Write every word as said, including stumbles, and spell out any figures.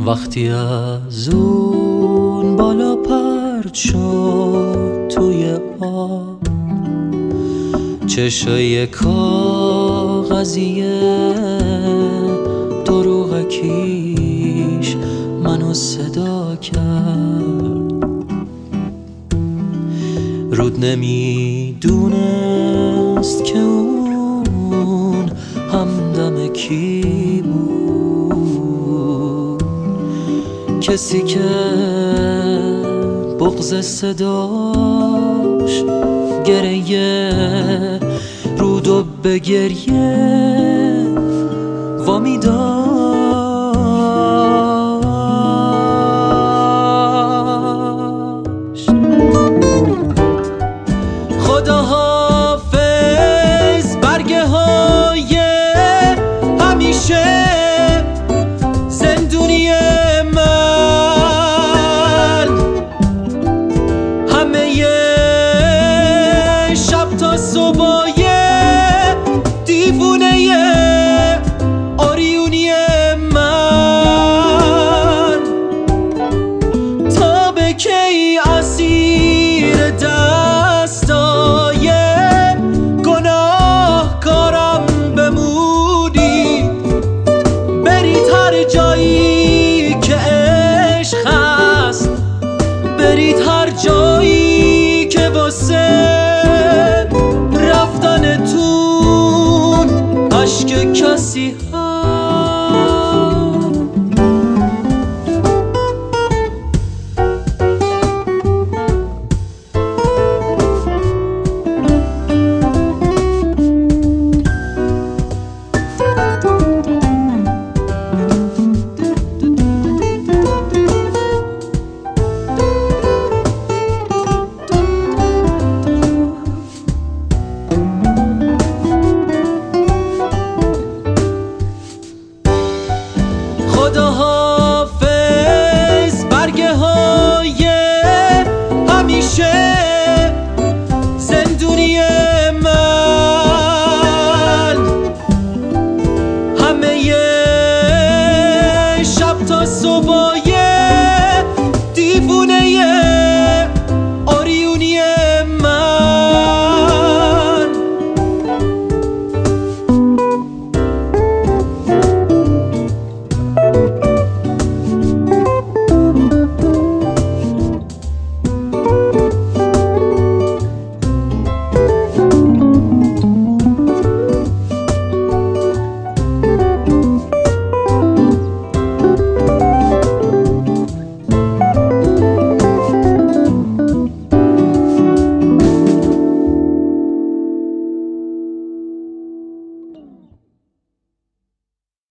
وقتی از اون بالا پرد شد توی آب، چشای کاغذیه دروغکیش منو صدا کرد. رود نمیدونست که اون همدم کی بود، کسی که بغض صداش گریه رودو به گریه وامی داشت. خدا حافظ برگه های همیشه زندونی من، همه شب تا صبحای دیوونه آریونی من، تا به کی اسیر دستای گناه کارم بمونی؟ برید هر جایی که عشق هست، برید هر جایی که واسه رفتنتون اشک کسی هست.